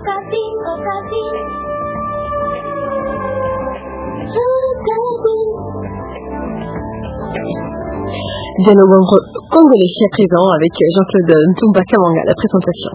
Dialogue congolais à présent avec Jean-Claude Ntumba Kamanga, la présentation.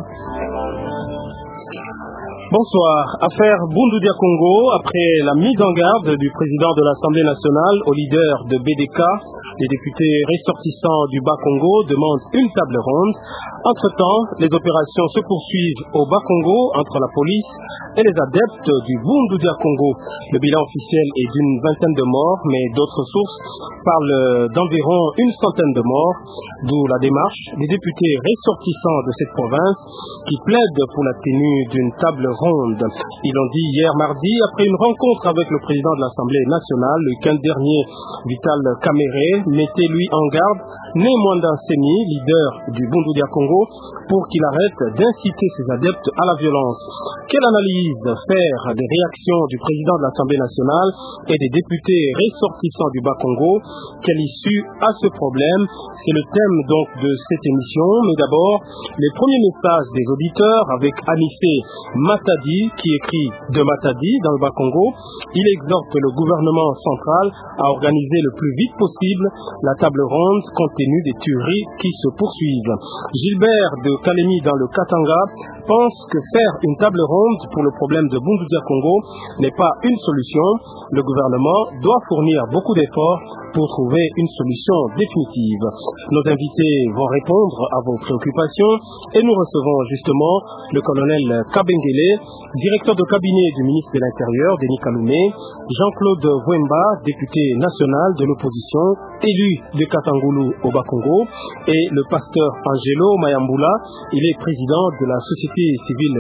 Bonsoir. Affaire Bundudia Congo, après la mise en garde du président de l'Assemblée nationale au leader de BDK, les députés ressortissants du Bas-Congo demandent une table ronde. Entre-temps, les opérations se poursuivent au Bas-Congo entre la police et les adeptes du Bundudia Congo. Le bilan officiel est d'une vingtaine de morts, mais d'autres sources parlent d'environ une centaine de morts, d'où la démarche des députés ressortissants de cette province qui plaident pour la tenue d'une table ronde. Ils l'ont dit hier mardi après une rencontre avec le président de l'Assemblée nationale le week-end dernier. Vital Kamerhe mettait lui en garde Né Mwanda Nsemi, leader du Bundudia Congo, pour qu'il arrête d'inciter ses adeptes à la violence. Quelle analyse faire des réactions du président de l'Assemblée nationale et des députés ressortissants du Bas-Congo? Quelle issue à ce problème? C'est le thème donc de cette émission. Mais d'abord, les premiers messages des auditeurs avec Anissé Matadi qui écrit de Matadi dans le Bas-Congo. Il exhorte le gouvernement central à organiser le plus vite possible la table ronde compte tenu des tueries qui se poursuivent. Gilbert de Kalemi dans le Katanga pense que faire une table ronde pour le problème de Bundudia Congo n'est pas une solution. Le gouvernement doit fournir beaucoup d'efforts pour trouver une solution définitive. Nos invités vont répondre à vos préoccupations et nous recevons justement le colonel Kabengele, directeur de cabinet du ministre de l'Intérieur, Denis Kaloumé, Jean-Claude Wemba, député national de l'opposition, élu de Katangulu au Bas-Congo, et le pasteur Angelo Mayambula, il est président de la société civile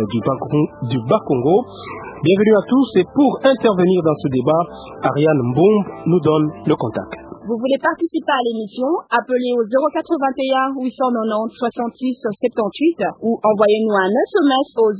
du Bas-Congo. Bienvenue à tous et pour intervenir dans ce débat, Ariane Mboum nous donne le contact. Vous voulez participer à l'émission? Appelez au 081 890 66 78 ou envoyez-nous un SMS au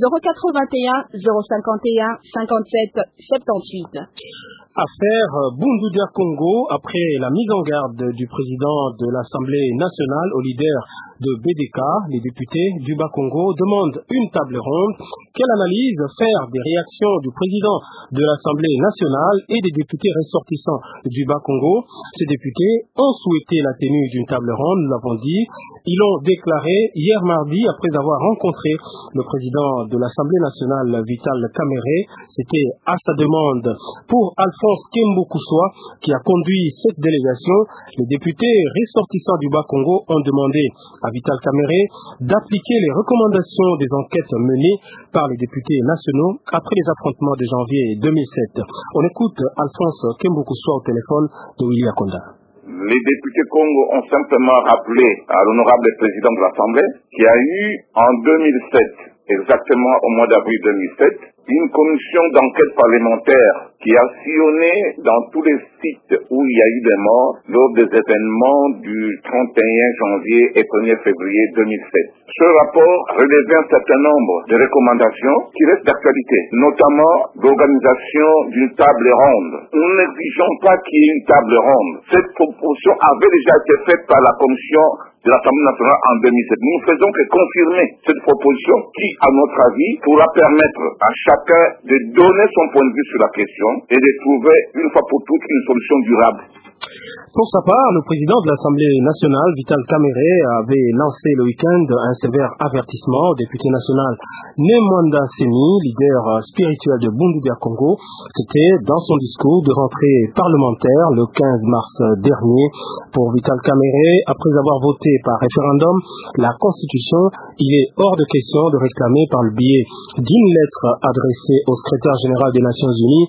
081 051 57 78. Affaire Bundudia Congo, après la mise en garde du président de l'Assemblée nationale au leader de BDK, les députés du Bas-Congo demandent une table ronde. Quelle analyse faire des réactions du président de l'Assemblée nationale et des députés ressortissants du Bas-Congo? Ces députés ont souhaité la tenue d'une table ronde, nous l'avons dit. Ils l'ont déclaré hier mardi après avoir rencontré le président de l'Assemblée nationale, Vital Kamerhe. C'était à sa demande. Pour Alphonse Kembo-Koussoua, qui a conduit cette délégation, les députés ressortissants du Bas-Congo ont demandé à Vital Kamerhe d'appliquer les recommandations des enquêtes menées par les députés nationaux après les affrontements de janvier 2007. On écoute Alphonse Kembo-Koussoua au téléphone de Willy Akonda. Les députés Congo ont simplement rappelé à l'honorable président de l'Assemblée qu'il y a eu en 2007, exactement au mois d'avril 2007, une commission d'enquête parlementaire qui a sillonné dans tous les sites où il y a eu des morts lors des événements du 31 janvier et 1er février 2007. Ce rapport relevait un certain nombre de recommandations qui restent d'actualité, notamment l'organisation d'une table ronde. Nous n'exigeons pas qu'il y ait une table ronde. Cette proposition avait déjà été faite par la commission de l'Assemblée nationale en 2007. Nous ne faisons que confirmer cette proposition qui, à notre avis, pourra permettre à chacun de donner son point de vue sur la question et de trouver une fois pour toutes une solution durable. Pour sa part, le président de l'Assemblée nationale, Vital Kamerhe, avait lancé le week-end un sévère avertissement au député national Né Mwanda Nsemi, leader spirituel de Bundudia Congo. C'était dans son discours de rentrée parlementaire le 15 mars dernier. Pour Vital Kamerhe, après avoir voté par référendum la Constitution, il est hors de question de réclamer par le biais d'une lettre adressée au secrétaire général des Nations Unies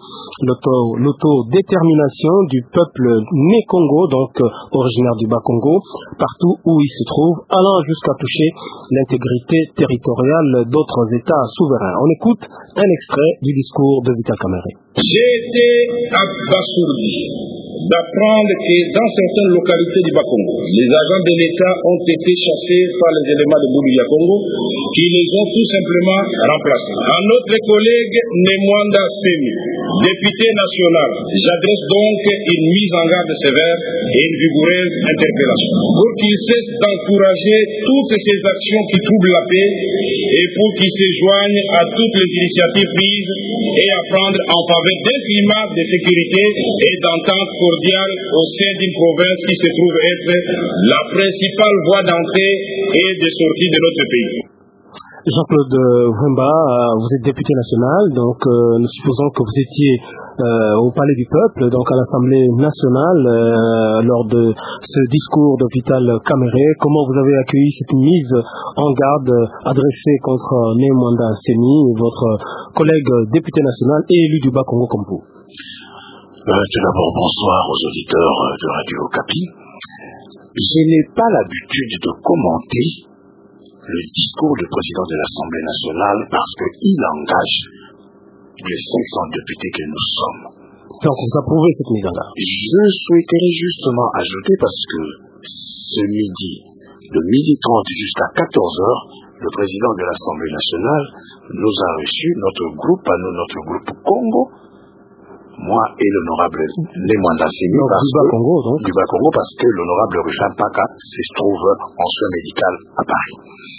l'autodétermination du peuple né Congo, donc originaire du Bas-Congo, partout où il se trouve, allant jusqu'à toucher l'intégrité territoriale d'autres États souverains. On écoute un extrait du discours de Vital Kamerhe. J'ai été abasourdi d'apprendre que dans certaines localités du Bas-Congo, les agents de l'État ont été chassés par les éléments de Boundudia Congo qui les ont tout simplement remplacés. À notre collègue Nemwanda Semi, député national, j'adresse donc une mise en garde sévère et une vigoureuse interpellation pour qu'il cesse d'encourager toutes ces actions qui troublent la paix et pour qu'il se joigne à toutes les initiatives prises et à prendre en faveur d'un climat de sécurité et d'entente cordiale au sein d'une province qui se trouve être la principale voie d'entrée et de sortie de notre pays. Jean-Claude Wemba, vous êtes député national, donc nous supposons que vous étiez au Palais du Peuple, donc à l'Assemblée nationale, lors de ce discours d'hôpital Caméré. Comment vous avez accueilli cette mise en garde adressée contre Nemwanda Semi, votre collègue député national et élu du Bas-Congo comme vous? Tout d'abord, bonsoir aux auditeurs de Radio Okapi. Je n'ai pas l'habitude de commenter le discours du président de l'Assemblée nationale parce qu'il engage les 500 députés que nous sommes. Donc vous approuvez cette mise en garde? Je souhaiterais justement ajouter, parce que ce midi, de 12h30 jusqu'à 14h, le président de l'Assemblée nationale nous a reçus, notre groupe Congo, moi et l'honorable Nemwanda Semi du Bas-Congo, parce que l'honorable Rufin Paka se trouve en soins médical à Paris.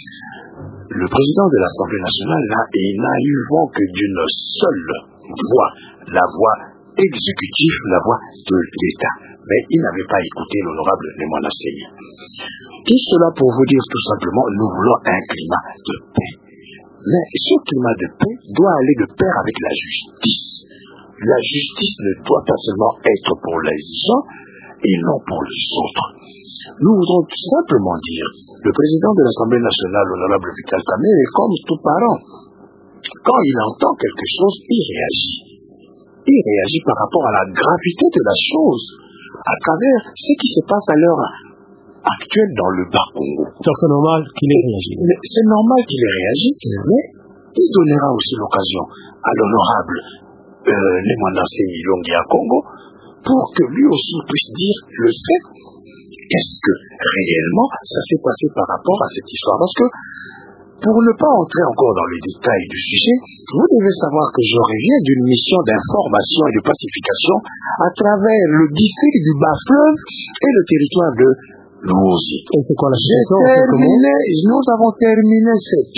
Le président de l'Assemblée nationale n'a eu vent que d'une seule voix, la voix exécutive, la voix de l'État. Mais il n'avait pas écouté l'honorable Nemwanda Semi. Tout cela pour vous dire tout simplement, nous voulons un climat de paix. Mais ce climat de paix doit aller de pair avec la justice. La justice ne doit pas seulement être pour les gens et non pour les autres. Nous voudrons tout simplement dire, le président de l'Assemblée nationale, l'honorable Vital Kamerhe, est comme tout parent. Quand il entend quelque chose, il réagit. Il réagit par rapport à la gravité de la chose, à travers ce qui se passe à l'heure actuelle dans le Bas-Congo. Donc c'est normal qu'il ait réagi. C'est normal qu'il ait réagi, mais il donnera aussi l'occasion à l'honorable Nemwanda Semi à Congo pour que lui aussi puisse dire le fait. Est-ce que réellement ça s'est passé par rapport à cette histoire? Parce que, pour ne pas entrer encore dans les détails du sujet, vous devez savoir que je reviens d'une mission d'information et de pacification à travers le district du Bas-Fleuve et le territoire de Luozi. C'est quoi la situation? Nous avons terminé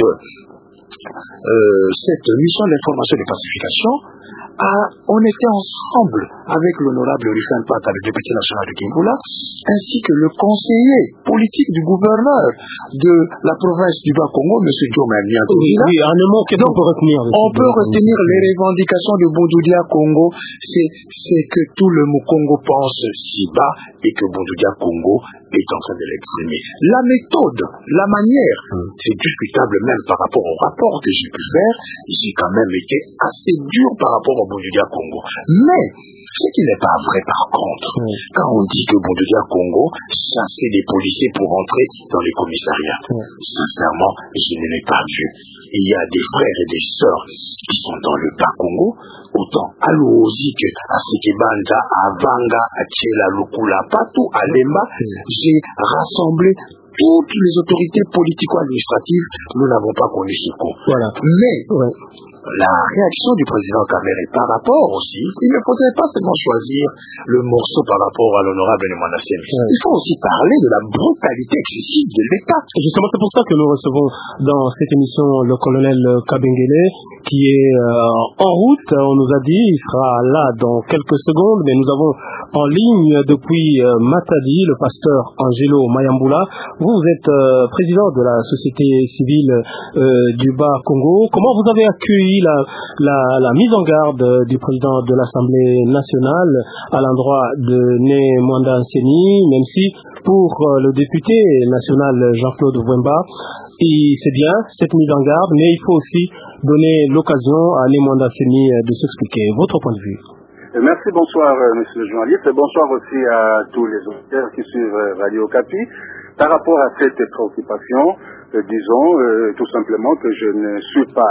cette mission d'information et de pacification. On était ensemble avec l'honorable Rufin Paka, le député national de Kimbula, ainsi que le conseiller politique du gouverneur de la province du Bas-Congo, M. Diomaye. Oui, en un mot, qu'est-ce qu'on peut retenir? On peut retenir les revendications de Boundudia Congo, c'est que tout le Mukongo pense si bas et que Boundudia Congo est en train de l'exprimer. La méthode, la manière, c'est discutable même par rapport au rapport que j'ai pu faire. J'ai quand même été assez dur par rapport au Boundudia Congo. Mais, ce qui n'est pas vrai par contre, quand on dit que Boundudia Congo chassait des policiers pour entrer dans les commissariats, sincèrement, je ne l'ai pas vu. Il y a des frères et des sœurs qui sont dans le Bas-Congo, autant à Luozi que à Sekebanja, à Vanga, à Tchela, Lukula, partout à Lemba, j'ai rassemblé toutes les autorités politico-administratives. Nous n'avons pas connu ce coup. Voilà. Mais la réaction du président Kamerhe par rapport aussi, il ne faudrait pas seulement choisir le morceau par rapport à l'honorable Nemwanda Semi. Il faut aussi parler de la brutalité excessive de l'État. Justement, c'est pour ça que nous recevons dans cette émission le colonel Kabengele, qui est en route. On nous a dit, il sera là dans quelques secondes, mais nous avons en ligne depuis Matadi le pasteur Angelo Mayambula. Vous êtes président de la société civile du Bas-Congo. Comment vous avez accueilli la mise en garde du président de l'Assemblée nationale à l'endroit de Nemwanda Semi, même si pour le député national Jean-Claude Wemba, c'est bien cette mise en garde, mais il faut aussi donner l'occasion à Nemwanda Semi de s'expliquer. Votre point de vue? Merci, bonsoir monsieur le journaliste, et bonsoir aussi à tous les auditeurs qui suivent Radio Okapi. Par rapport à cette préoccupation, disons tout simplement que je ne suis pas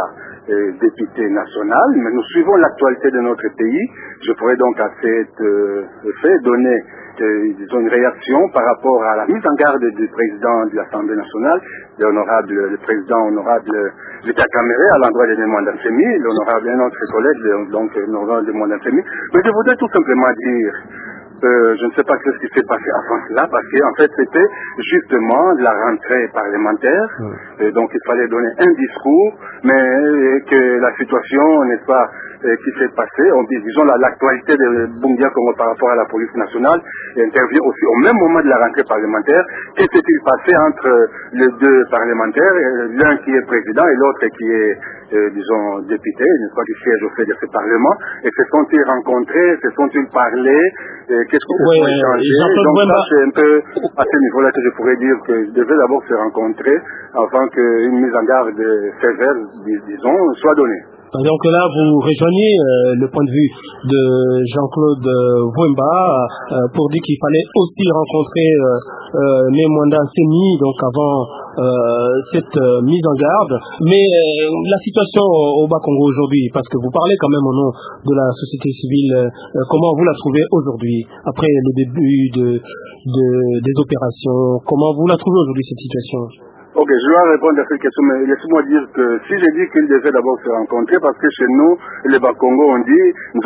député national, mais nous suivons l'actualité de notre pays. Je pourrais donc à cet effet donner une réaction par rapport à la mise en garde du président de l'Assemblée nationale, le président honorable Vital Kamerhe, à l'endroit de Nemwanda Nsemi, l'honorable un autre collègue, donc l'honorable Nemwanda Nsemi. Mais je voudrais tout simplement dire, je ne sais pas ce qui s'est passé avant cela, parce qu'en fait c'était justement la rentrée parlementaire, donc il fallait donner un discours, mais que la situation, n'est-ce pas, qui s'est passée, disons l'actualité de Bundia Congo par rapport à la police nationale intervient aussi au même moment de la rentrée parlementaire. Qu'est-ce qui s'est passé entre les deux parlementaires, l'un qui est président et l'autre qui est disons député, n'est-ce pas, qui siège au fait de ce parlement, et se sont-ils rencontrés, se sont-ils parlé, qu'est-ce qu'ils se sont échangés. Donc ça c'est un peu à ce niveau-là que je pourrais dire qu'ils devaient d'abord se rencontrer avant qu'une mise en garde sévère, disons, soit donnée. Donc là, vous rejoignez le point de vue de Jean-Claude Vwemba pour dire qu'il fallait aussi rencontrer Nemwanda Nsemi, donc avant cette mise en garde. Mais la situation au Bas-Congo aujourd'hui, parce que vous parlez quand même au nom de la société civile, comment vous la trouvez aujourd'hui, après le début des opérations, comment vous la trouvez aujourd'hui cette situation? Ok, je vais répondre à cette question, mais laissez-moi dire que si j'ai dit qu'ils devaient d'abord se rencontrer, parce que chez nous, les Bas-Congo, on dit,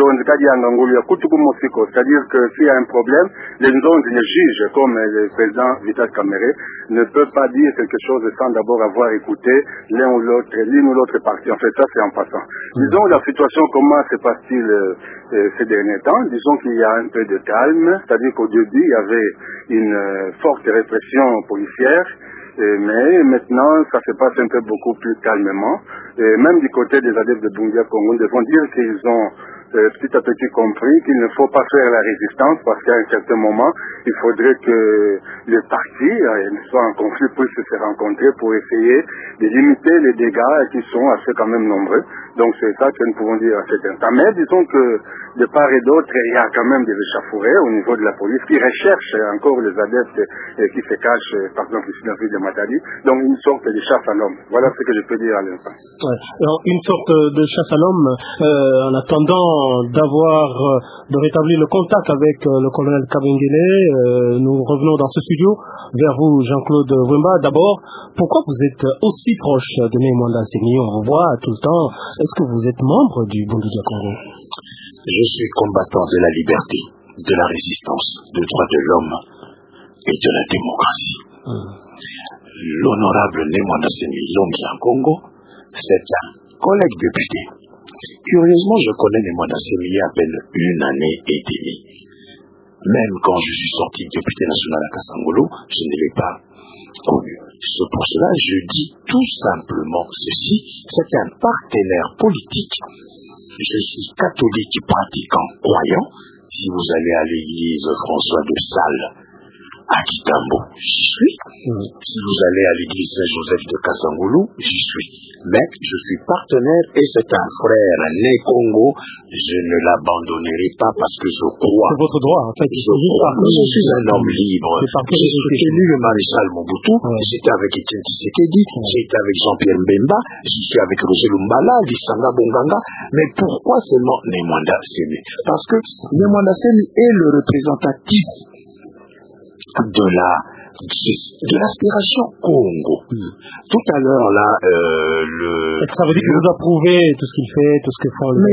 c'est-à-dire que s'il y a un problème, les juges, comme le président Vital Kamerhe, ne peuvent pas dire quelque chose sans d'abord avoir écouté l'une ou l'autre partie. En fait, ça c'est en passant. Disons la situation, comment se passe-t-il ces derniers temps? Disons qu'il y a un peu de calme, c'est-à-dire qu'au début, il y avait une forte répression policière, mais maintenant, ça se passe un peu beaucoup plus calmement. Et même du côté des adeptes de Bundia Congo, nous devons dire qu'ils ont petit à petit compris qu'il ne faut pas faire la résistance parce qu'à un certain moment, il faudrait que les partis soient en conflit puissent se rencontrer pour essayer de limiter les dégâts qui sont assez quand même nombreux. Donc c'est ça que nous pouvons dire à cet instant. Mais disons que de part et d'autre, il y a quand même des échauffourées au niveau de la police qui recherchent encore les adeptes qui se cachent, par exemple ici dans la ville de Matadi. Donc une sorte de chasse à l'homme. Voilà ce que je peux dire à l'instant. Ouais. Alors, une sorte de chasse à l'homme en attendant de rétablir le contact avec le colonel Kabengele. Nous revenons dans ce studio vers vous, Jean-Claude Vwemba. D'abord, pourquoi vous êtes aussi proche de Nemwanda Nsemi? On vous voit tout le temps. Est-ce que vous êtes membre du Bundudia Congo? Je suis combattant de la liberté, de la résistance, des droits de l'homme et de la démocratie. L'honorable Nemwanda Nsemi Lomza Congo, c'est un collègue député. Curieusement, je connais Nemwanda Nsemi il y a à peine une année et demie. Même quand je suis sorti député national à Kasangolo, je ne l'ai pas connu. C'est pour cela que je dis tout simplement ceci, c'est un partenaire politique. Je suis catholique pratiquant croyant. Si vous allez à l'église François de Sales à Kitambo, j'y suis. Si vous allez à l'église Saint-Joseph de Kasangolo, j'y suis. Mais je suis partenaire et c'est un frère né Congo. Je ne l'abandonnerai pas parce que je crois. C'est votre droit, en fait. Je suis un homme libre. J'ai soutenu le maréchal Mobutu. J'étais avec Etienne Tshisekedi. J'étais avec Jean-Pierre Mbemba. Je suis avec Roger Lumbala, Lisanga Bonganga. Mais pourquoi seulement Nemwanda Nsemi? Parce que Nemwanda Nsemi est le représentatif de l'aspiration Congo. Tout à l'heure, là, Est-ce que ça veut dire que vous approuvez tout ce qu'il fait, tout ce que font les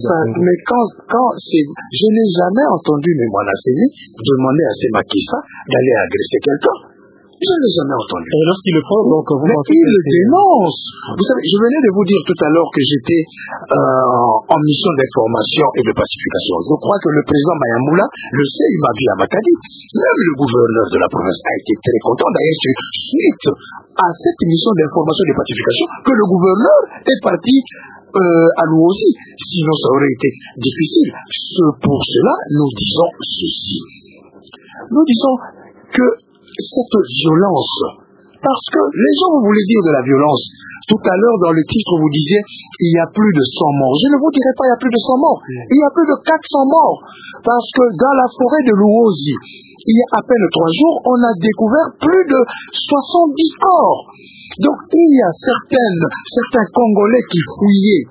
je n'ai jamais entendu Nemwanda Nsemi demander à Semakisa d'aller agresser quelqu'un. Je ne l'ai jamais entendu. Et lorsqu'ils le font, donc vous pensez il le dénonce. Vous savez, je venais de vous dire tout à l'heure que j'étais en mission d'information et de pacification. Je crois que le président Mayamoula le sait, il m'a vu à Matadi. Même le gouverneur de la province a été très content. D'ailleurs, c'est suite à cette mission d'information et de pacification que le gouverneur est parti à nous aussi. Sinon, ça aurait été difficile. Pour cela, nous disons ceci. Nous disons que cette violence, parce que les gens vous voulaient dire de la violence. Tout à l'heure, dans le titre, vous disiez il y a plus de 100 morts. Je ne vous dirai pas il y a plus de 100 morts. Il y a plus de 400 morts. Parce que dans la forêt de Luozi, il y a à peine 3 jours, on a découvert plus de 70 corps. Donc, il y a certains Congolais qui fouillaient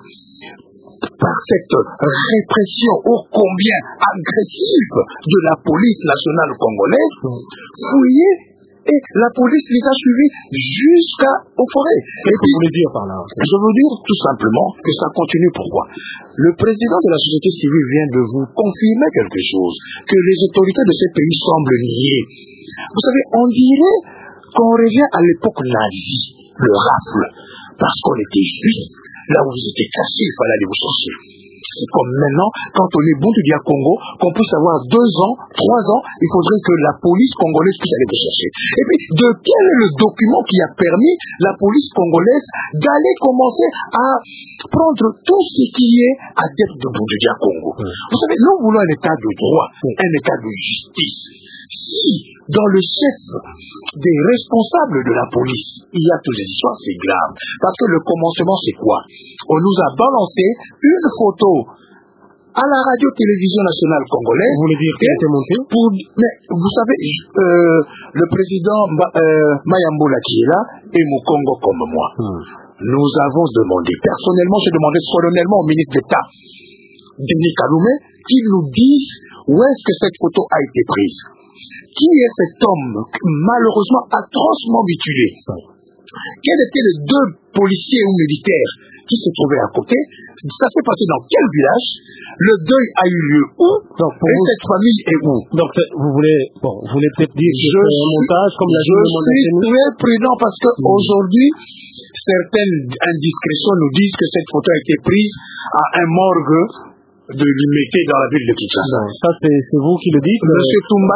par cette répression ô combien agressive de la police nationale congolaise, fouillaient et la police les a suivis jusqu'aux forêts. Qu'est-ce que vous voulez dire par là? Je veux dire tout simplement que ça continue. Pourquoi? Le président de la société civile vient de vous confirmer quelque chose que les autorités de ces pays semblent nier. Vous savez, on dirait qu'on revient à l'époque nazie, le rafle, parce qu'on était juif. Là où vous étiez cassé, il fallait aller vous chercher. C'est comme maintenant, quand on est bon du Congo, qu'on puisse avoir 2 ans, 3 ans, il faudrait que la police congolaise puisse aller vous chercher. Et puis, de quel est le document qui a permis la police congolaise d'aller commencer à prendre tout ce qui est adepte de Bouddha Congo? Vous savez, nous voulons un état de droit, un état de justice. Si, dans le chef des responsables de la police, il y a toutes les histoires, c'est grave. Parce que le commencement, c'est quoi? On nous a balancé une photo à la radio-télévision nationale congolaise. Vous voulez dire qu'elle a été montée? Mais vous savez, le président Mayambola qui est là, est mon Congo comme moi. Nous avons demandé, personnellement, j'ai demandé solennellement au ministre d'État, Denis Kalume, qu'il nous dise où est-ce que cette photo a été prise. Qui est cet homme malheureusement atrocement mutilé? Quels étaient les 2 policiers ou militaires qui se trouvaient à côté? Ça s'est passé dans quel village? Le deuil a eu lieu où? Donc, et cette famille est où? Donc, vous voulez peut-être dire que c'est un montage comme la Je suis très prudent parce qu'aujourd'hui, certaines indiscrétions nous disent que cette photo a été prise à un morgue de l'immédiat dans la ville de Kinshasa. Ça, c'est vous qui le dites. Monsieur Toumba,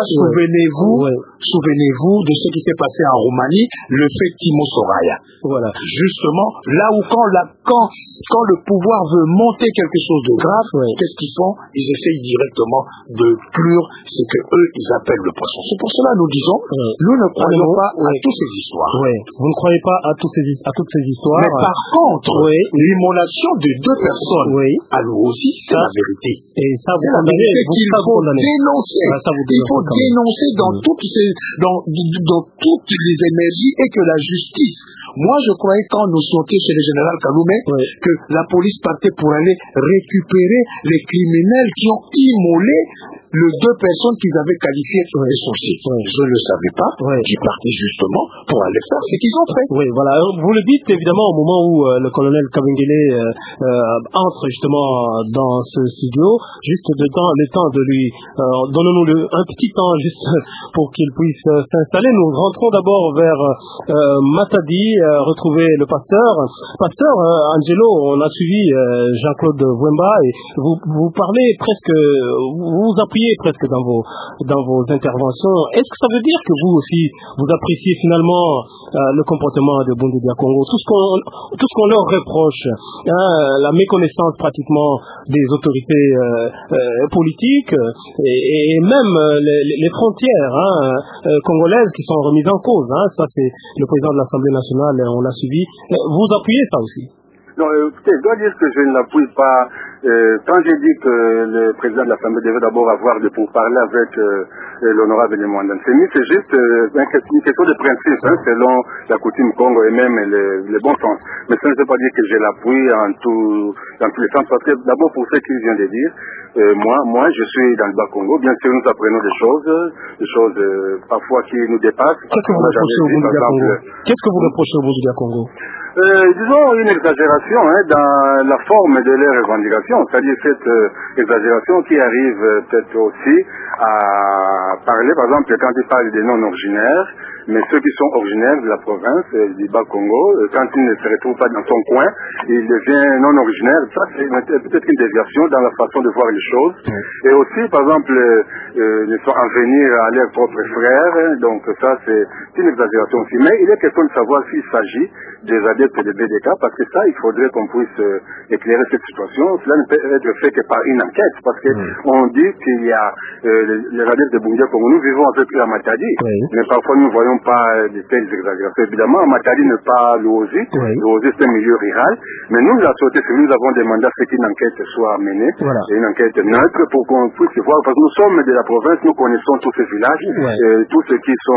souvenez-vous de ce qui s'est passé en Roumanie, le fait Timo Soraya. Voilà. Justement, là où quand le pouvoir veut monter quelque chose de grave, qu'est-ce qu'ils font? Ils essayent directement de clure ce que eux, ils appellent le poisson. C'est pour cela nous disons, nous ne croyons pas à toutes ces histoires. Vous ne croyez pas à toutes ces histoires. Mais par contre, l'immolation de 2 personnes, alors aussi, c'est la vérité. Et ça, c'est la vérité qu'il faut dénoncer. Il faut dénoncer dans toutes les énergies et que la justice. Moi, je croyais quand nous sortions chez le général Kalume que la police partait pour aller récupérer les criminels qui ont immolé les 2 personnes qu'ils avaient qualifiées sur les sorciers. Je ne le savais pas, qui partaient justement pour aller faire ce qu'ils ont fait. Oui, voilà. Vous le dites évidemment au moment où le colonel Kabengele entre justement dans ce studio, juste le temps de lui donnons-nous un petit temps juste pour qu'il puisse s'installer. Nous rentrons d'abord vers Matadi, retrouver le pasteur. Pasteur Angelo, on a suivi Jean-Claude Wemba et vous parlez presque, vous appuyez presque dans vos interventions. Est-ce que ça veut dire que vous aussi vous appréciez finalement le comportement de Bundu Dia Congo, tout ce qu'on leur reproche, la méconnaissance pratiquement des autorités politiques et même les frontières congolaises qui sont remises en cause. Ça, c'est le président de l'Assemblée nationale, on l'a suivi. Vous appuyez ça aussi? Non, écoutez, je dois dire que je ne l'appuie pas. Quand j'ai dit que le président de l'Assemblée devait d'abord avoir des pourparlers avec l'honorable Lemwandan Semi, c'est juste une question de principe, selon la coutume Congo et même le bon sens. Mais ça ne veut pas dire que je l'appuie dans tous les sens, parce que d'abord pour ce qu'il vient de dire, moi je suis dans le Bas-Congo, bien sûr nous apprenons des choses parfois qui nous dépassent. Qu'est-ce que vous reprochez au Bundu Dia Congo? Disons une exagération dans la forme de leurs revendications, c'est-à-dire cette exagération qui arrive peut-être aussi à parler, par exemple, quand ils parlent des non-originaires, mais ceux qui sont originaires de la province du Bas-Congo, quand ils ne se retrouvent pas dans son coin, ils deviennent non-originaires. Ça, c'est peut-être une déviation dans la façon de voir les choses. Et aussi, par exemple, en venir à leurs propres frères, donc ça, c'est une exagération aussi. Mais il est question de savoir s'il s'agit des adeptes de BDK, parce que ça, il faudrait qu'on puisse éclairer cette situation. Cela ne peut être fait que par une enquête, parce que on dit qu'il y a les adeptes de Bundu Dia Congo. Nous vivons avec eux à Matadi, mais parfois nous voyons non pas de telles exagérations. Évidemment, Matadi n'est pas l'OSI. Oui. L'OSI, c'est un milieu rural. Mais nous, la société civile, nous avons demandé à ce qu'une enquête soit menée. Voilà. Et une enquête neutre pour qu'on puisse voir. Parce que nous sommes de la province, nous connaissons tous ces villages. Ouais. Tous ceux qui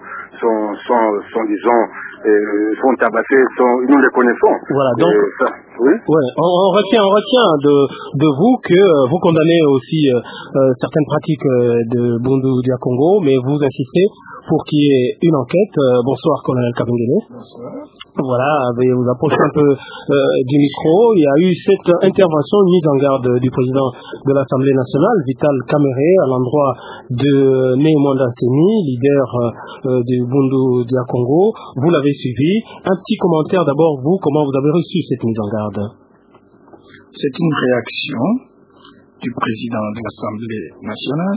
sont disons, sont tabassés, nous les connaissons. Voilà, donc, oui. Ouais, on retient de vous que vous condamnez aussi certaines pratiques de Bundu Dia Congo, mais vous insistez pour qu'il y ait une enquête. Bonsoir, colonel Kabengele. Bonsoir. Voilà, veuillez vous approcher un peu du micro. Il y a eu cette intervention, une mise en garde du président de l'Assemblée nationale, Vital Kamerhe, à l'endroit de Néemanda Nsemi, leader du Bundu Dia Congo. Vous l'avez suivi. Un petit commentaire d'abord, vous, comment vous avez reçu cette mise en garde? C'est une réaction du président de l'Assemblée nationale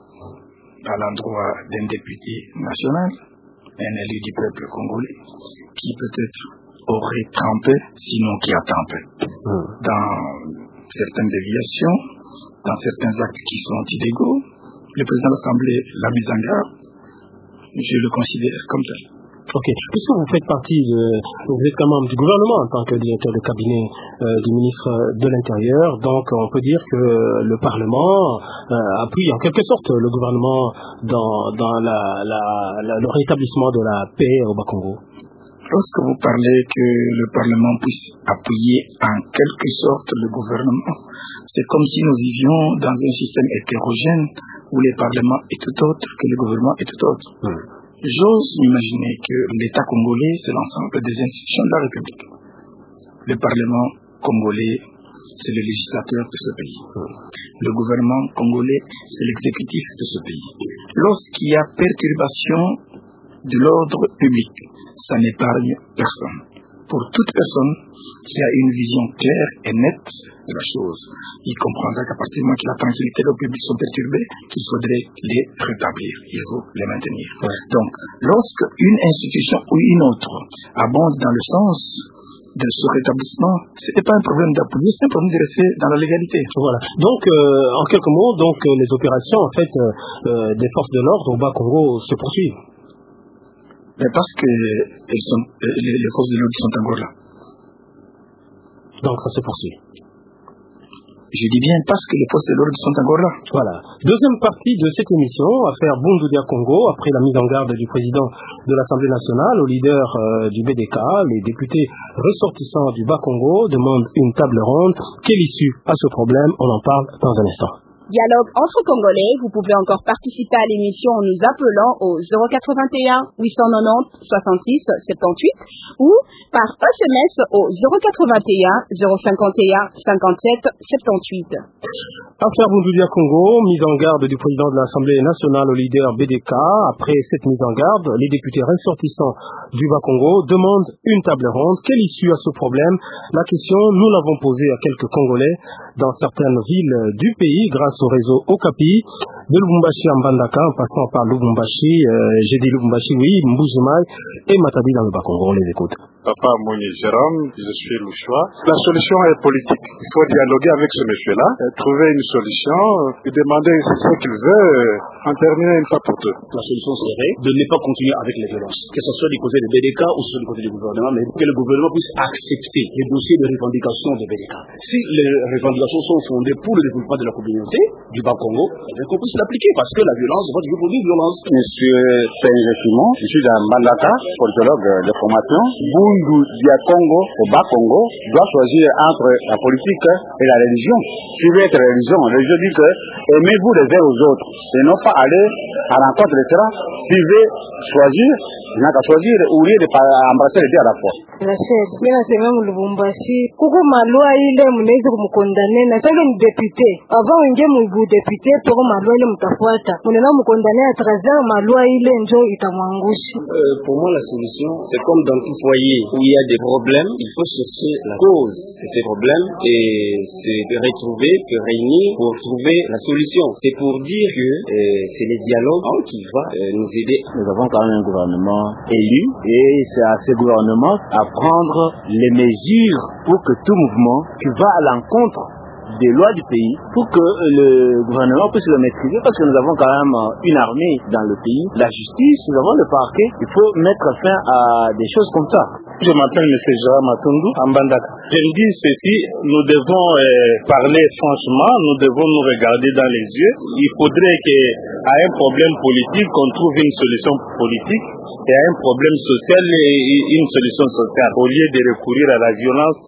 à l'endroit d'un député national, un élu du peuple congolais, qui peut-être aurait trempé, sinon qui a trempé, dans certaines déviations, dans certains actes qui sont illégaux. Le président de l'Assemblée l'a mise en garde, je le considère comme tel. Ok. Puisque vous faites partie vous êtes quand même du gouvernement en tant que directeur de cabinet du ministre de l'Intérieur, donc on peut dire que le Parlement appuie en quelque sorte le gouvernement dans le rétablissement de la paix au Bas-Congo. Lorsque vous parlez que le Parlement puisse appuyer en quelque sorte le gouvernement, c'est comme si nous vivions dans un système hétérogène où le Parlement est tout autre que le gouvernement est tout autre. J'ose m'imaginer que l'État congolais, c'est l'ensemble des institutions de la République. Le Parlement congolais, c'est le législateur de ce pays. Le gouvernement congolais, c'est l'exécutif de ce pays. Lorsqu'il y a perturbation de l'ordre public, ça n'épargne personne. Pour toute personne qui a une vision claire et nette de la chose, il comprendra qu'à partir du moment que la tranquillité et l'ordre public sont perturbés, qu'il faudrait les rétablir, il faut les maintenir. Donc, lorsque une institution ou une autre abonde dans le sens de ce rétablissement, ce n'est pas un problème d'appuyer, c'est un problème de rester dans la légalité. Voilà. Donc, en quelques mots, les opérations en fait des forces de l'ordre au Bas-Congo se poursuivent. Mais parce que les forces de l'ordre sont encore là. Donc ça se poursuit. Je dis bien parce que les forces de l'ordre sont encore là. Voilà. Deuxième partie de cette émission, affaire Bundu Dia Congo, après la mise en garde du président de l'Assemblée nationale au leader du BDK, les députés ressortissants du Bas-Congo demandent une table ronde. Quelle issue à ce problème? On en parle dans un instant. Dialogue entre Congolais, vous pouvez encore participer à l'émission en nous appelant au 081 890 66 78 ou par SMS au 081 051 57 78. Affaire Bundu Dia Congo, mise en garde du président de l'Assemblée nationale au leader BDK. Après cette mise en garde, les députés ressortissants du Bas-Congo demandent une table ronde. Quelle issue à ce problème? La question, nous l'avons posée à quelques Congolais dans certaines villes du pays grâce au réseau Okapi, de Lubumbashi à Mbandaka, en passant par Lubumbashi, j'ai dit Lubumbashi, oui, Mbujimai et Matadi dans le Bas-Congo. On les écoute. Papa Mouni Jérôme, je suis Louchois. La solution est politique. Il faut dialoguer avec ce monsieur-là, trouver une solution et demander ce qu'il veut, en terminer une fois pour toutes. La solution serait de ne pas continuer avec les violences, que ce soit du côté de BDK ou soit du côté du gouvernement, mais que le gouvernement puisse accepter les dossiers de revendication de BDK. Si les revendications sont fondées pour le développement de la communauté du Bas-Congo, qu'on puisse l'appliquer parce que la violence va toujours produire violence. Monsieur Saint-Jean Simon, je suis dans Mbandaka, politologue de formation. Bundu Dia Congo au Bas-Congo doit choisir entre la politique et la religion. Suivez votre religion. La religion dit que aimez-vous les uns aux autres et non pas aller à l'encontre de cela. Suivez, choisir, il n'a qu'à choisir au lieu d'embrasser les deux à la fois. Mimi nasema Lubumbashi kuko malwa ile mnaweza kumkondane na sasa ni député avant inge mu député pour malwa ile mtafuata mnaona mkondane à travers malwa ile ndio itamwangusha. Pour moi la solution c'est comme dans tout foyer où il y a des problèmes, il faut chercher la cause de ces problèmes et se retrouver, se réunir pour trouver la solution. C'est pour dire que c'est le dialogue qui va nous aider. Nous avons quand même un gouvernement élu et c'est à ce gouvernement à prendre les mesures pour que tout mouvement qui va à l'encontre des lois du pays pour que le gouvernement puisse le maîtriser, parce que nous avons quand même une armée dans le pays, la justice, nous avons le parquet. Il faut mettre fin à des choses comme ça. Je m'appelle M. Gérard Matundu Ambandaka. Je me dis ceci, nous devons parler franchement, nous devons nous regarder dans les yeux. Il faudrait qu'à un problème politique, qu'on trouve une solution politique, et à un problème social, une solution sociale, au lieu de recourir à la violence.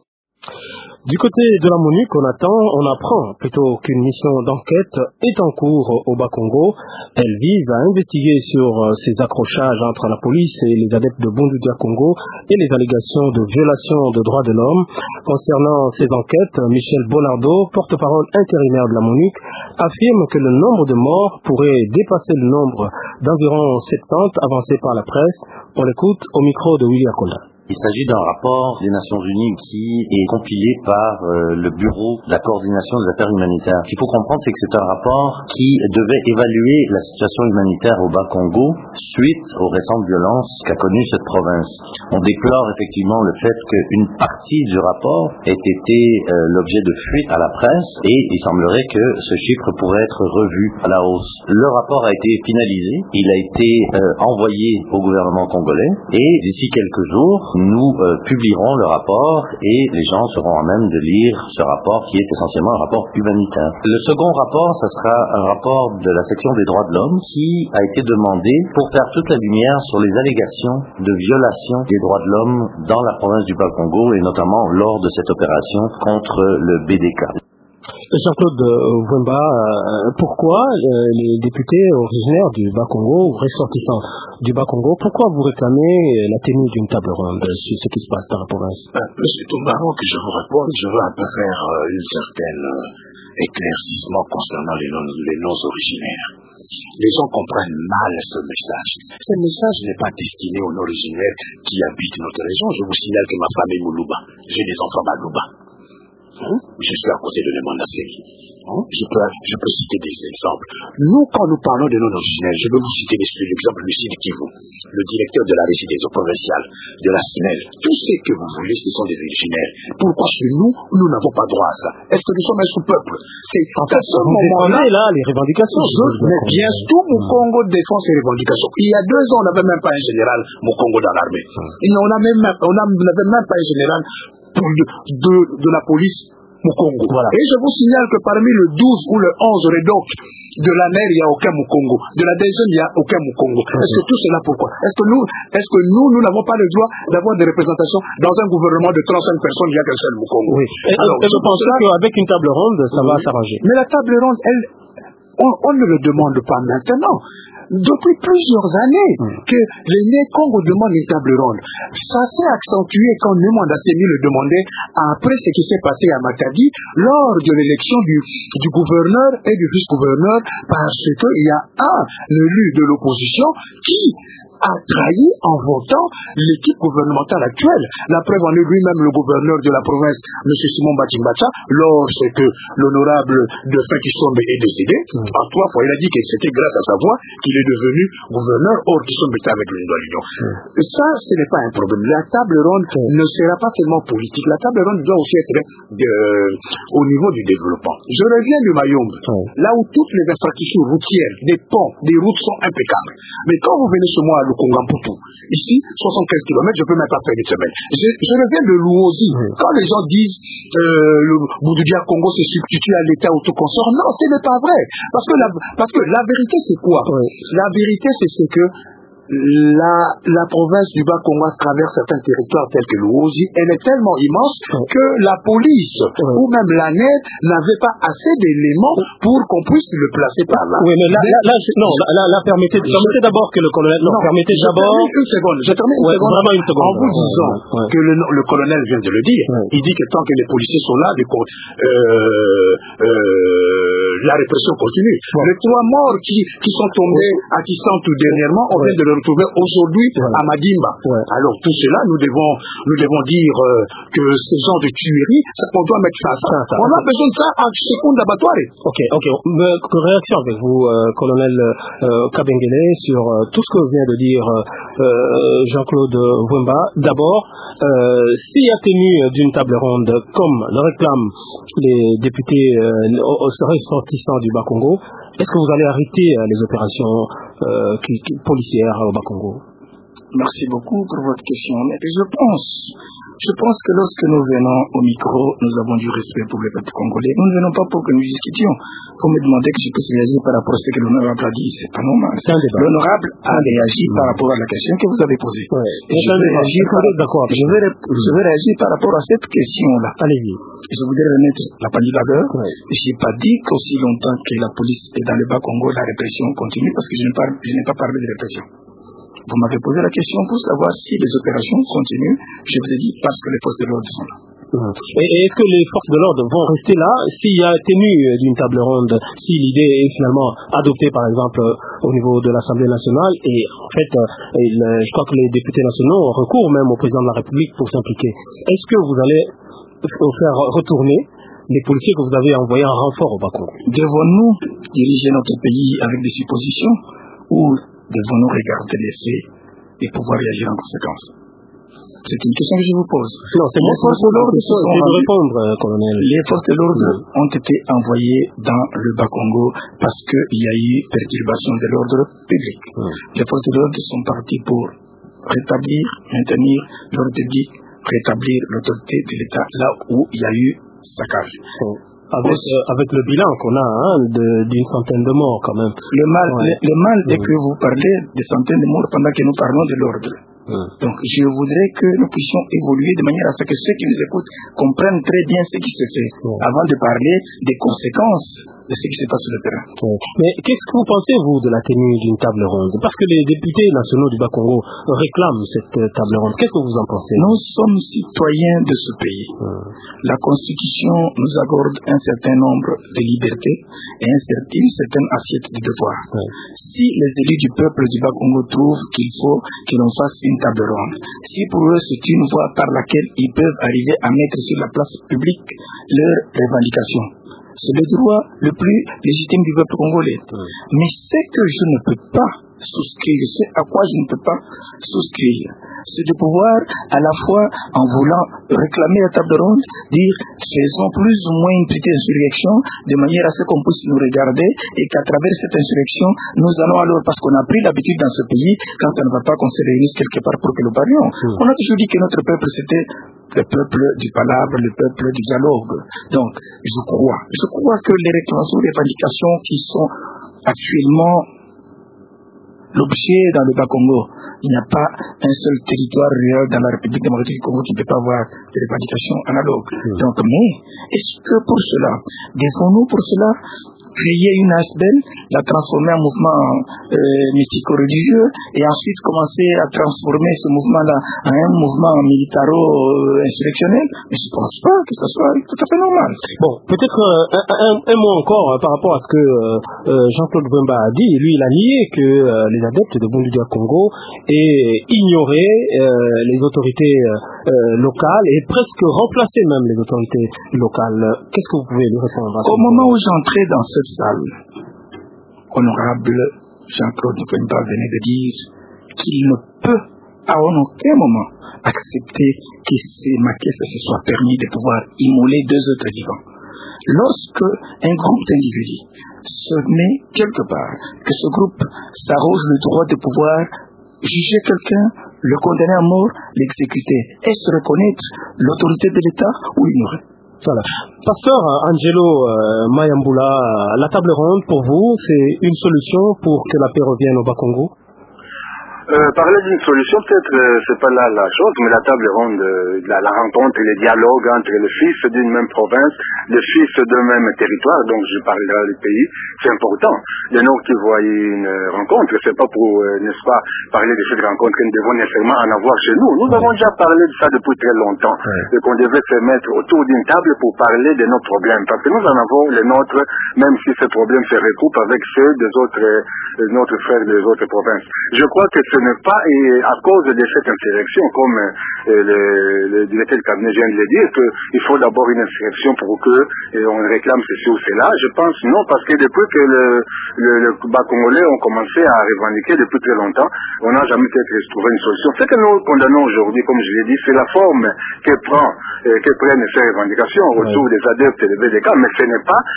Du côté de la MONUC, on apprend plutôt qu'une mission d'enquête est en cours au Bas-Congo. Elle vise à investiguer sur ces accrochages entre la police et les adeptes de Bundu Dia Congo et les allégations de violation de droits de l'homme. Concernant ces enquêtes, Michel Bonardo, porte-parole intérimaire de la MONUC, affirme que le nombre de morts pourrait dépasser le nombre d'environ 70 avancé par la presse. On l'écoute au micro de Willy Akonda. Il s'agit d'un rapport des Nations Unies qui est compilé par le Bureau de la coordination des affaires humanitaires. Ce qu'il faut comprendre, c'est que c'est un rapport qui devait évaluer la situation humanitaire au Bas-Congo suite aux récentes violences qu'a connues cette province. On déplore effectivement le fait qu'une partie du rapport ait été l'objet de fuites à la presse, et il semblerait que ce chiffre pourrait être revu à la hausse. Le rapport a été finalisé, il a été envoyé au gouvernement congolais, et d'ici quelques jours, nous publierons le rapport et les gens seront à même de lire ce rapport qui est essentiellement un rapport humanitaire. Le second rapport, ce sera un rapport de la section des droits de l'homme qui a été demandé pour faire toute la lumière sur les allégations de violation des droits de l'homme dans la province du Bas-Congo et notamment lors de cette opération contre le BDK. Jean-Claude Wemba, pourquoi les députés originaires du Bas-Congo, ressortissants du Bas-Congo, pourquoi vous réclamez la tenue d'une table ronde sur ce qui se passe dans la province? Monsieur Tombaro, que je vous réponde, je veux un peu faire une certaine éclaircissement concernant les non-originaires. Les gens comprennent mal ce message. Ce message n'est pas destiné aux non-originaires qui habitent notre région. Je vous signale que ma femme est Moulouba. J'ai des enfants Malouba. Je suis à côté de Lemandasséry. Je peux citer des exemples. Nous, quand nous parlons de non-originaires, je veux vous citer l'exemple du Sud Kivu, le directeur de la régie des eaux provinciales, de la SNEL. Tout ce que vous voulez, ce sont des originaires. Pourquoi chez nous n'avons pas droit à ça? Est-ce que nous sommes un sous-peuple? C'est à ce moment-là, là, les revendications. Mais bien sûr, Congo défend ses revendications. Il y a 2 ans, on n'avait même pas un général Congo dans l'armée. On n'avait même pas un général de la police Mukongo. Voilà. Et je vous signale que parmi le 12 ou le 11 rédoc de la NER, il n'y a aucun Mukongo. De la DGN, il n'y a aucun Mukongo. Est-ce que tout cela pourquoi? Est-ce que nous n'avons pas le droit d'avoir des représentations dans un gouvernement de 35 personnes, il n'y a qu'un seul Mukongo? Oui. Alors, je pense qu'avec une table ronde, ça va s'arranger. Mais la table ronde, on ne le demande pas maintenant. Depuis plusieurs années que les Né-Congo demandent une table ronde. Ça s'est accentué quand Lemandasséry le demandait après ce qui s'est passé à Matadi lors de l'élection du gouverneur et du vice-gouverneur, parce qu'il y a un élu de l'opposition qui a trahi en votant l'équipe gouvernementale actuelle. La preuve en est lui-même le gouverneur de la province, M. Simon Batimbacha, lorsque l'honorable de Fakisombe est décédé, en 3 fois, il a dit que c'était grâce à sa voix qu'il est devenu gouverneur, or Kisombe était avec l'Union. Ça, ce n'est pas un problème. La table ronde ne sera pas seulement politique. La table ronde doit aussi être au niveau du développement. Je reviens du Mayombe, là où toutes les infrastructures routières, des ponts, des routes sont impeccables. Mais quand vous venez chez moi à Lukongamputu, ici, 75 km, je ne peux même pas faire une semaine. Je reviens de Louosi. Quand les gens disent le Bundu Dia Congo se substitue à l'État autoconsort, non, ce n'est pas vrai. Parce que la vérité, c'est quoi? La vérité, c'est que la province du Bas-Congo traverse certains territoires tels que l'Ouosi, elle est tellement immense que la police ou même la NER n'avait pas assez d'éléments pour qu'on puisse le placer par là. Oui, mais là, permettez d'abord que le colonel... Non, permettez d'abord... Une seconde, je termine une seconde. En vous disant que le colonel vient de le dire, il dit que tant que les policiers sont là, la répression continue. Les 3 morts qui sont tombés à Tissan tout dernièrement, on vient de les retrouver aujourd'hui à Madimba. Alors tout cela, nous devons dire que ce genre de tuerie, on doit mettre ça à ça. On a besoin de ça à seconde d'abattoir. Ok. Réaction avec vous, colonel Kabengele, sur tout ce que vient de dire Jean-Claude Wemba. D'abord, s'il y a tenue d'une table ronde, comme le réclament les députés ressortissants du Bas-Congo, est-ce que vous allez arrêter les opérations policières au Bas-Congo? Merci beaucoup pour votre question. Mais je pense que lorsque nous venons au micro, nous avons du respect pour le peuple congolais. Nous ne venons pas pour que nous discutions. Vous me demandez que je puisse réagir par rapport à ce que l'honorable a dit. C'est pas normal. L'honorable a réagi par rapport à la question que vous avez posée. Et je vais réagir par rapport à cette question-là. Allez-y. Je voudrais remettre la panier d'abord. Je n'ai pas dit qu'aussi longtemps que la police est dans le Bas-Congo, la répression continue, parce que je n'ai pas parlé de répression. Vous m'avez posé la question pour savoir si les opérations continuent. Je vous ai dit parce que les forces de l'ordre sont là. Et est-ce que les forces de l'ordre vont rester là s'il y a tenue d'une table ronde, si l'idée est finalement adoptée par exemple au niveau de l'Assemblée nationale et en fait je crois que les députés nationaux recourent même au président de la République pour s'impliquer. Est-ce que vous allez faire retourner les policiers que vous avez envoyés en renfort au Bas-Congo? Devons-nous diriger notre pays avec des suppositions ou devons-nous regarder les faits et pouvoir réagir en conséquence? C'est une question que je vous pose. Non, c'est les forces de l'ordre de répondre, colonel. Les forces de l'ordre ont été envoyées dans le Bas-Congo parce qu'il y a eu perturbation de l'ordre public. Les forces de l'ordre sont parties pour rétablir, maintenir l'ordre public, rétablir l'autorité de l'État là où il y a eu saccage. Avec le bilan qu'on a d'une centaine de morts quand même. Le mal est que vous parlez de centaines de morts pendant que nous parlons de l'ordre. Donc je voudrais que nous puissions évoluer de manière à ce que ceux qui nous écoutent comprennent très bien ce qui se fait avant de parler des conséquences de ce qui se passe sur le terrain. Mais qu'est-ce que vous pensez, vous, de la tenue d'une table ronde? Parce que les députés nationaux du Bas-Congo réclament cette table ronde. Qu'est-ce que vous en pensez? Nous sommes citoyens de ce pays. La Constitution nous accorde un certain nombre de libertés et une certaine assiette de devoirs. Si les élus du peuple du Bas-Congo trouvent qu'il faut que l'on fasse une table ronde, si pour eux c'est une voie par laquelle ils peuvent arriver à mettre sur la place publique leurs revendications, c'est le droit le plus légitime du peuple congolais. Mais ce que je ne peux pas souscrire, ce à quoi je ne peux pas souscrire, c'est de pouvoir à la fois, en voulant réclamer la table ronde, dire faisons plus ou moins une petite insurrection de manière à ce qu'on puisse nous regarder et qu'à travers cette insurrection, nous allons alors, parce qu'on a pris l'habitude dans ce pays, quand ça ne va pas qu'on se réunisse quelque part pour que nous parlions. On a toujours dit que notre peuple c'était le peuple du palabre, le peuple du dialogue. Donc, je crois que les réclamations, les revendications qui sont actuellement l'objet dans le Bas-Congo, il n'y a pas un seul territoire rural dans la République démocratique du Congo qui ne peut pas avoir des revendications analogues. Donc, mais, est-ce que pour cela, devons-nous pour cela créer une ASBEL, la transformer en mouvement mythico-religieux et ensuite commencer à transformer ce mouvement-là en un mouvement militaro-insurrectionnel? Mais je ne pense pas que ce soit tout à fait normal. Bon, peut-être un mot encore par rapport à ce que Jean-Claude Wemba a dit. Lui, il a nié que les adeptes de Bundu Dia Congo aient ignoré les autorités locales et presque remplacé même les autorités locales. Qu'est-ce que vous pouvez lui répondre à ça? Au moment où j'entrais dans cette salle, honorable Jean-Claude Wemba venait de dire qu'il ne peut à aucun moment accepter que ces maquettes se soient permis de pouvoir immoler 2 autres vivants. Lorsque un groupe d'individus se met quelque part, que ce groupe s'arroge le droit de pouvoir juger quelqu'un, le condamner à mort, l'exécuter, est-ce reconnaître l'autorité de l'État ou ignorer? Voilà. Pasteur Angelo Mayambula, la table ronde pour vous, c'est une solution pour que la paix revienne au Bas-Congo? Parler d'une solution, peut-être, c'est pas là la chose, mais la table ronde, la rencontre et les dialogues entre les fils d'une même province, les fils d'un même territoire, donc je parlerai du pays, c'est important. Les Nord qui voient une rencontre, c'est pas pour, n'est-ce pas, parler de cette rencontre que nous devons nécessairement en avoir chez nous. Nous avons déjà parlé de ça depuis très longtemps, et qu'on devait se mettre autour d'une table pour parler de nos problèmes, parce que nous en avons les nôtres, même si ces problèmes se recoupent avec ceux des autres, notre frères des autres provinces. Je crois que ce n'est pas à cause de cette insurrection, comme le directeur du cabinet vient de le dire, qu'il faut d'abord une insurrection pour que on réclame ceci ou cela. Je pense non, parce que depuis que le bas congolais ont commencé à revendiquer depuis très longtemps, on n'a jamais peut-être trouvé une solution. Ce que nous condamnons aujourd'hui, comme je l'ai dit, c'est la forme que prennent ces revendications autour des adeptes de BDK, mais ce n'est pas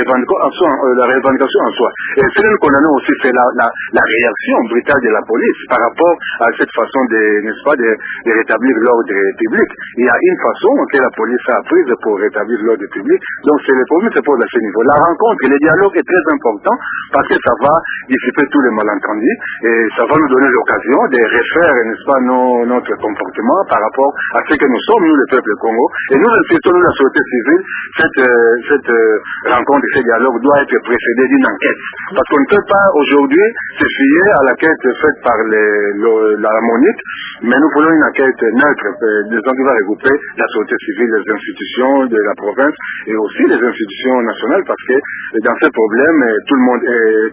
la revendication en soi. Et ce que nous condamnons aussi, c'est la réaction brutale de la police par rapport à cette façon n'est-ce pas, de rétablir l'ordre public. Il y a une façon que la police a prise pour rétablir l'ordre public, donc c'est le problème se pose à ce niveau. La rencontre et le dialogue est très important parce que ça va dissiper tous les malentendus et ça va nous donner l'occasion de refaire, n'est-ce pas, notre comportement par rapport à ce que nous sommes, nous, le peuple Congo. Et nous, insistons, nous, la société civile, cette rencontre et ce dialogue doit être précédé d'une enquête. Parce qu'on ne peut pas aujourd'hui se fier à la quête faite par la MONUC, mais nous voulons une enquête neutre, disons qui va regrouper la société civile, les institutions de la province et aussi les institutions nationales, parce que dans ces problèmes, tout le monde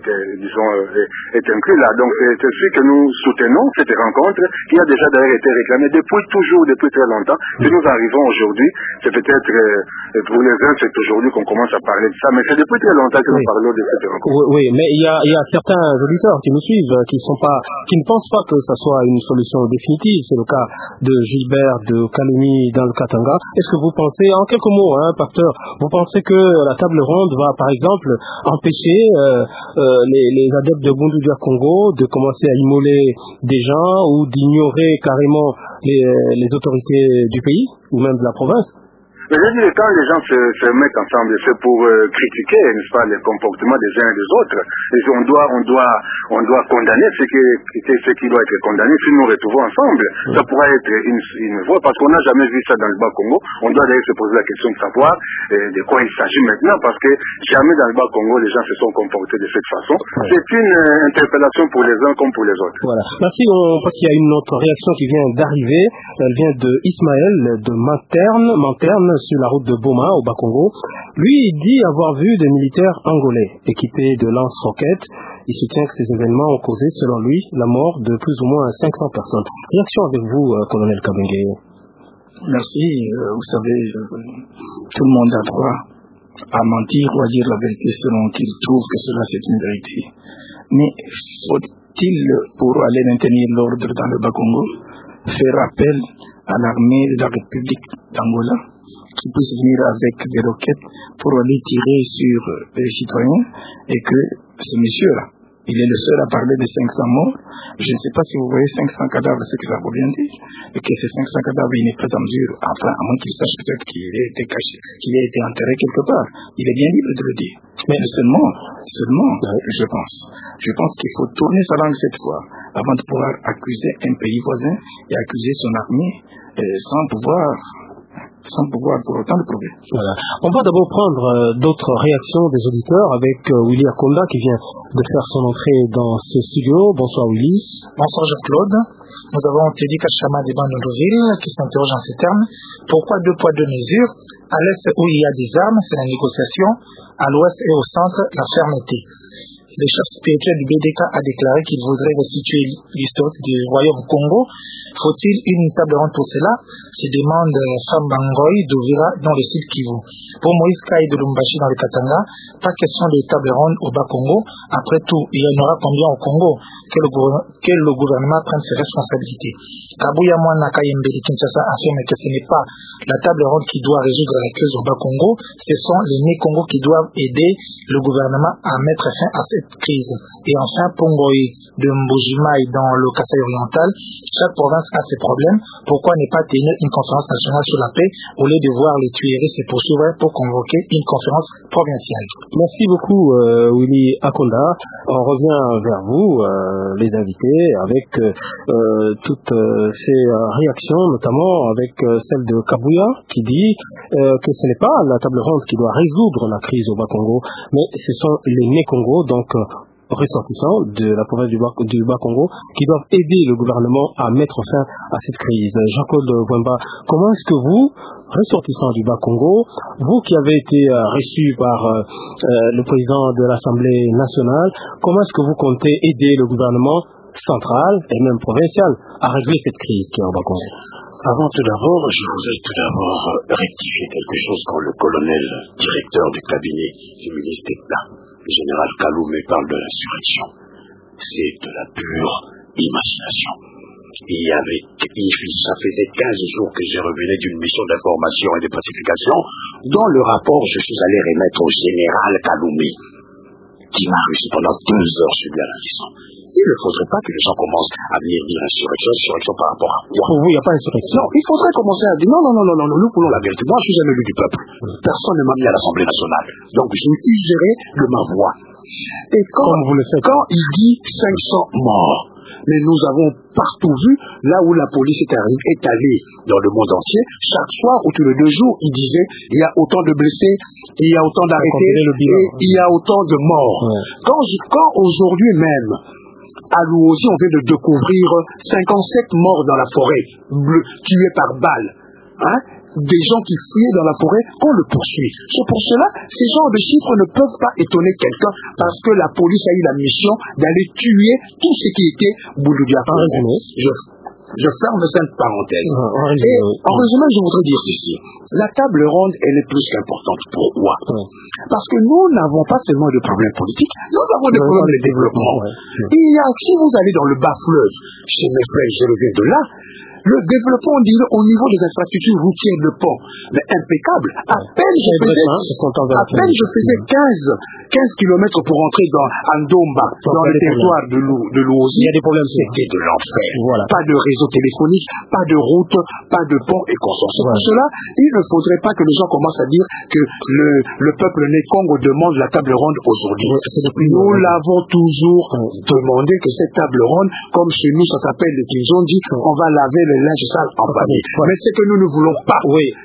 est inclus là. Donc c'est ainsi que nous soutenons cette rencontre qui a déjà d'ailleurs été réclamée depuis très longtemps. Si nous arrivons aujourd'hui, c'est peut-être pour les uns, c'est aujourd'hui qu'on commence à parler de ça, mais c'est depuis très longtemps que nous parlons de cette rencontre. Oui, mais il y a certains auditeurs qui nous suivent, qui ne pensent pas que ça soit une solution définitive. C'est le cas de Gilbert de Kalemi dans le Katanga. Est-ce que vous pensez, en quelques mots, pasteur, vous pensez que la table ronde va, par exemple, empêcher les adeptes de Bundu du Congo de commencer à immoler des gens ou d'ignorer carrément les autorités du pays ou même de la province? Mais je dis que quand les gens se mettent ensemble, c'est pour critiquer, n'est-ce pas, les comportements des uns et des autres. Et on doit condamner ce qui doit être condamné. Si nous nous retrouvons ensemble, ça pourra être une voie, parce qu'on n'a jamais vu ça dans le Bas-Congo. On doit d'ailleurs se poser la question de savoir de quoi il s'agit maintenant, parce que jamais dans le Bas-Congo, les gens se sont comportés de cette façon. C'est une interpellation pour les uns comme pour les autres. Voilà. Merci, parce qu'il y a une autre réaction qui vient d'arriver. Elle vient de Ismaël de Manterne, sur la route de Boma au Bas-Congo. Lui, il dit avoir vu des militaires angolais équipés de lance-roquettes. Il soutient que ces événements ont causé, selon lui, la mort de plus ou moins 500 personnes. Réaction avec vous, colonel Kabenge. Merci. Vous savez, tout le monde a droit à mentir ou à dire la vérité selon qu'il trouve que cela c'est une vérité. Mais faut-il, pour aller maintenir l'ordre dans le Bas-Congo, faire appel à l'armée de la République d'Angola qui puisse venir avec des roquettes pour aller tirer sur les citoyens, et que ce monsieur-là, il est le seul à parler de 500 morts. Je ne sais pas si vous voyez 500 cadavres, ce que ça veut bien dire, et que ces 500 cadavres, il n'est pas en mesure, enfin, à moins qu'il sache peut-être qu'il a été caché, qu'il a été enterré quelque part. Il est bien libre de le dire. Mais seulement, je pense qu'il faut tourner sa langue cette fois, avant de pouvoir accuser un pays voisin et accuser son armée sans pouvoir pour autant le prouver. Voilà. On va d'abord prendre d'autres réactions des auditeurs avec Willy Akonda qui vient de faire son entrée dans ce studio. Bonsoir Willy. Bonsoir Jean-Claude. Nous avons Teddy Kachama des Bandondoville qui s'interroge en ces termes. Pourquoi 2 poids 2 mesures? À l'est où il y a des armes, c'est la négociation. À l'ouest et au centre, la fermeté. Le chef spirituel du BDK a déclaré qu'il voudrait restituer l'historique du royaume Congo. Faut-il une table ronde pour cela? Se demande Fambangoy d'Ouvira dans le sud Kivu. Pour Moïse Kaï de Lumbashi dans le Katanga, pas question de table ronde au Bas-Congo. Après tout, il y en aura combien au Congo? Que le gouvernement prenne ses responsabilités. Kabuya Mwana Kayembeli Kinshasa affirme que ce n'est pas la table ronde qui doit résoudre la crise au Bas-Congo, ce sont les Né-Congo qui doivent aider le gouvernement à mettre fin à cette crise. Et enfin, Pongoy de Mbujimai dans le Kasaï oriental, chaque province a ses problèmes. Pourquoi ne pas tenir une conférence nationale sur la paix au lieu de voir les tueries se poursuivre pour convoquer une conférence provinciale? Merci beaucoup Willy Akonda. On revient vers vous, les invités, avec toutes ces réactions, notamment avec celle de Kabuya qui dit que ce n'est pas la table ronde qui doit résoudre la crise au Bas-Congo, mais ce sont les Né-Congo, donc ressortissants de la province du Bas-Congo, qui doivent aider le gouvernement à mettre fin à cette crise. Jean-Claude Wemba, comment est-ce que vous, ressortissants du Bas-Congo, vous qui avez été reçus par le président de l'Assemblée nationale, comment est-ce que vous comptez aider le gouvernement central et même provincial à régler cette crise qui est au Bas-Congo? Avant tout d'abord, je voudrais tout d'abord rectifier quelque chose quand le colonel directeur du cabinet du ministre d'État, le général Kaloumé, parle de l'insurrection. C'est de la pure imagination. Ça faisait 15 jours que j'ai revenu d'une mission d'information et de pacification dont le rapport je suis allé remettre au général Kaloumé, qui m'a reçu pendant 2 heures sur la mission. Il ne faudrait pas que les gens commencent à venir dire insurrection par rapport à quoi? Pour vous, il n'y a pas d'insurrection. Non, il faudrait commencer à dire non, nous voulons la vérité. Moi, je suis un élu du peuple. Personne ne m'a mis à l'Assemblée nationale. Donc, je userai de ma voix. Et quand il dit 500 morts, mais nous avons partout vu, là où la police est allée dans le monde entier, chaque soir ou tous les 2 jours, il disait il y a autant de blessés, il y a autant d'arrêtés, et il y a autant de morts. Ouais. Quand aujourd'hui même, à Louosi, on vient de découvrir 57 morts dans la forêt, tués par balle. Des gens qui fuyaient dans la forêt, qu'on le poursuit. C'est pour cela, ces genres de chiffres ne peuvent pas étonner quelqu'un parce que la police a eu la mission d'aller tuer tout ce qui était Bouloudia. Je ferme cette parenthèse. Et en résumé, je voudrais dire ceci. La table ronde, elle est plus qu'importante. Pourquoi? Parce que nous n'avons pas seulement de problèmes politiques, nous avons des problèmes de développement. Si vous allez dans le bas-fleuve, chez mes frères, je reviens de là, le développement au niveau des infrastructures routières de pont, mais impeccable. À peine je faisais 15 kilomètres pour entrer dans Andomba, dans le territoire de Louosi. Il y a des problèmes. C'était de l'enfer. Voilà. Pas de réseau téléphonique, pas de route, pas de pont et consorts. C'est pour cela, il ne faudrait pas que les gens commencent à dire que le peuple Né-Congo demande la table ronde aujourd'hui. Nous l'avons toujours demandé que cette table ronde, comme chez nous ça s'appelle les Kinzondi, on va laver le linge sale en panier. Mais c'est que nous ne voulons pas,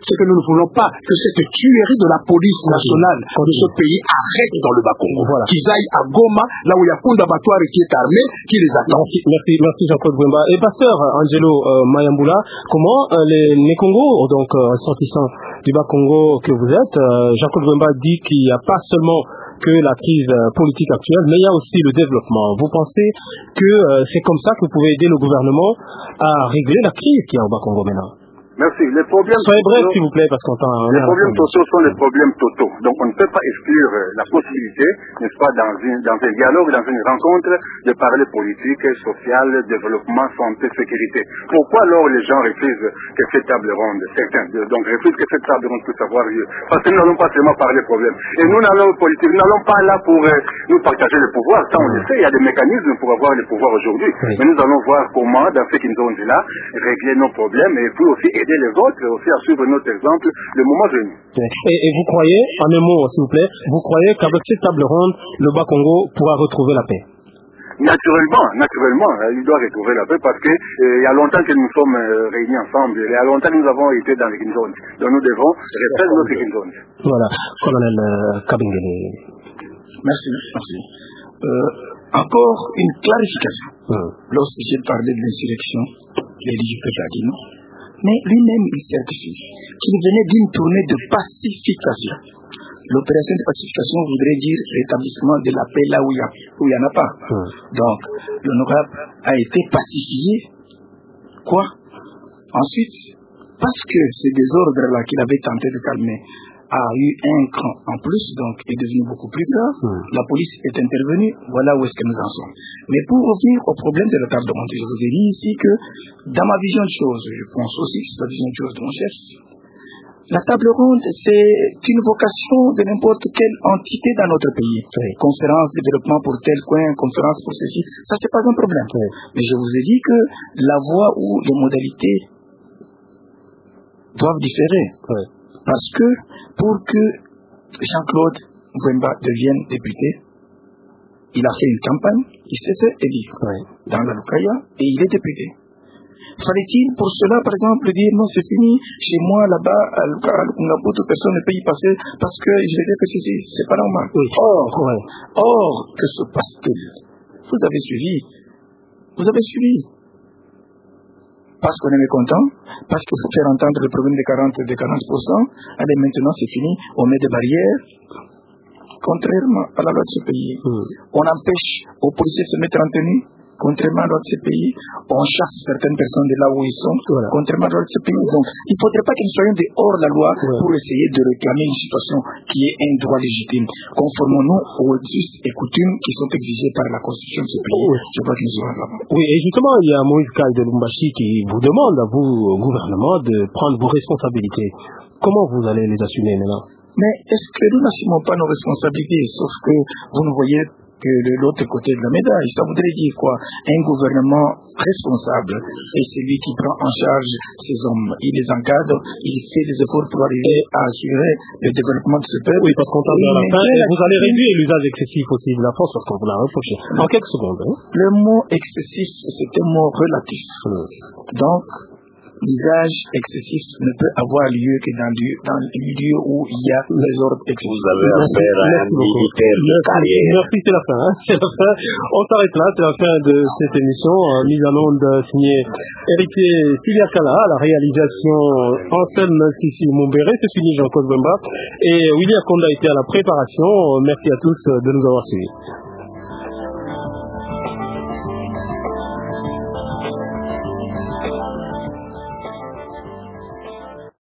que cette tuerie de la police nationale de ce pays arrête dans le Bas-Congo. Voilà. Qu'ils aillent à Goma, là où il y a Kondabatoire qui est armé, qui les attend. Merci Jean-Claude Wemba. Et pasteur Angelo Mayambula, comment les Né-Congo, donc sortissants du Bas-Congo que vous êtes, Jean-Claude Wemba dit qu'il n'y a pas seulement que la crise politique actuelle, mais il y a aussi le développement. Vous pensez que c'est comme ça que vous pouvez aider le gouvernement à régler la crise qui est au Bas-Congo maintenant? Merci. Les problèmes soyez bref, s'il vous plaît, parce qu'on les problèmes totaux sont les problèmes totaux. Donc, on ne peut pas exclure la possibilité, n'est-ce pas, dans un dialogue, dans une rencontre, de parler politique, social, développement, santé, sécurité. Pourquoi alors les gens refusent que cette table ronde, certains, donc refusent que cette table ronde puisse avoir lieu? Parce que nous n'allons pas seulement parler problèmes. Et nous n'allons pas là pour nous partager le pouvoir. Ça, on le sait, il y a des mécanismes pour avoir le pouvoir aujourd'hui. Mais nous allons voir comment, dans ce qu'ils ont dit là, régler nos problèmes et puis aussi aider les autres aussi à suivre notre exemple le moment venu. Et vous croyez, en un mot s'il vous plaît, vous croyez qu'avec cette table ronde, le Bas-Congo pourra retrouver la paix? Naturellement, il doit retrouver la paix parce que il y a longtemps que nous sommes réunis ensemble, il y a longtemps que nous avons été dans les Kinzondi. Donc nous devons refaire notre Kinzondi. Voilà, colonel Kabengele. Merci. Encore une clarification. Lorsque j'ai parlé de l'insurrection, l'élu peuple a dit non. Mais lui-même, il certifie qu'il venait d'une tournée de pacification. L'opération de pacification voudrait dire l'établissement de la paix là où il n'y en a pas. Donc, l'honorable a été pacifié. Quoi? Ensuite, parce que ces désordres-là qu'il avait tenté de calmer a eu un cran en plus, donc est devenu beaucoup plus grave. La police est intervenue, voilà où est-ce que nous en sommes. Mais pour revenir au problème de la table ronde, je vous ai dit ici que dans ma vision de choses, je pense aussi que c'est la vision de choses de mon chef, la table ronde, c'est une vocation de n'importe quelle entité dans notre pays. Conférence, développement pour tel coin, conférence pour ceci, ça c'est pas un problème. Mais je vous ai dit que la voie ou les modalités doivent différer. Parce que pour que Jean-Claude Mbemba devienne député, il a fait une campagne, il s'est fait élire dans la Lukaya et il est député. Fallait-il pour cela, par exemple, dire non, c'est fini, chez moi là-bas, à Lukungaputu, personne ne peut y passer parce que je vais dire que c'est pas normal. Or, que se passe-t-il? Vous avez suivi. Parce qu'on est mécontent, parce qu'il faut faire entendre le problème des 40%, allez, maintenant c'est fini, on met des barrières. Contrairement à la loi de ce pays, on empêche aux policiers de se mettre en tenue. Contrairement à la loi de ce pays, on chasse certaines personnes de là où ils sont. Contrairement à la loi de ce pays. Donc, il ne faudrait pas que nous soyons dehors de la loi pour essayer de réclamer une situation qui est un droit légitime. Conformons-nous aux us et coutumes qui sont exigés par la Constitution de ce pays. Je crois que nous irons là-bas. Oui, et justement, il y a Moïse Kay de Lumbashi qui vous demande à vous, au gouvernement, de prendre vos responsabilités. Comment vous allez les assumer maintenant? Mais est-ce que nous n'assumons pas nos responsabilités? Sauf que vous nous voyez que de l'autre côté de la médaille. Ça voudrait dire quoi? Un gouvernement responsable est celui qui prend en charge ces hommes. Il les encadre, il fait des efforts pour arriver à assurer le développement de ce peuple. Oui, parce qu'on tend vers la fin, et vous allez réduire l'usage excessif aussi de la force, parce qu'on vous l'a reproché. En quelques secondes. Le mot excessif, c'est un mot relatif. Donc, l'usage excessif ne peut avoir lieu que dans le milieu où il y a les ordres excessifs. Vous avez affaire à un militaire de carrière. Merci, c'est la fin. C'est la fin. On s'arrête là, c'est la fin de cette émission. Mise en onde signée Héritier Silia Kala, à la réalisation Anselme Sissi Mumbere, c'est fini Jean-Claude Mbemba. Et William Konda était à la préparation. Merci à tous de nous avoir suivis.